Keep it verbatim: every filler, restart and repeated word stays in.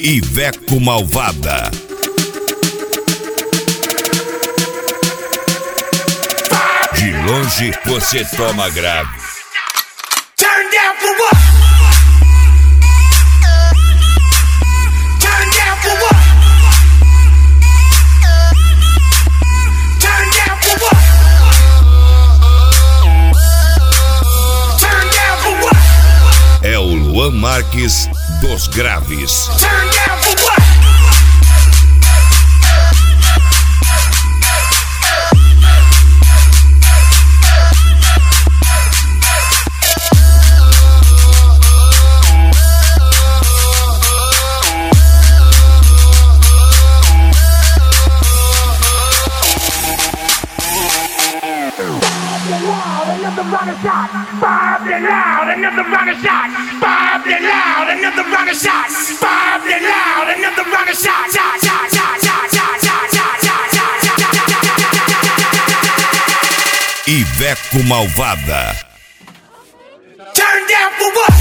Iveco Malvada. De longe você toma grave. Turn down for what? Turn down for what? Turn down for what? Turn down for what? É o Luan Marques dos Graves. Turn down for what? Another rocket shot, bobbed and loud. Another rocket shot, bobbed and loud. Another rocket shot, bobbed and loud. Another rocket shot, shot, shot, shot, shot, shot, shot, shot, shot, shot. Iveco Malvada. Turn down for what?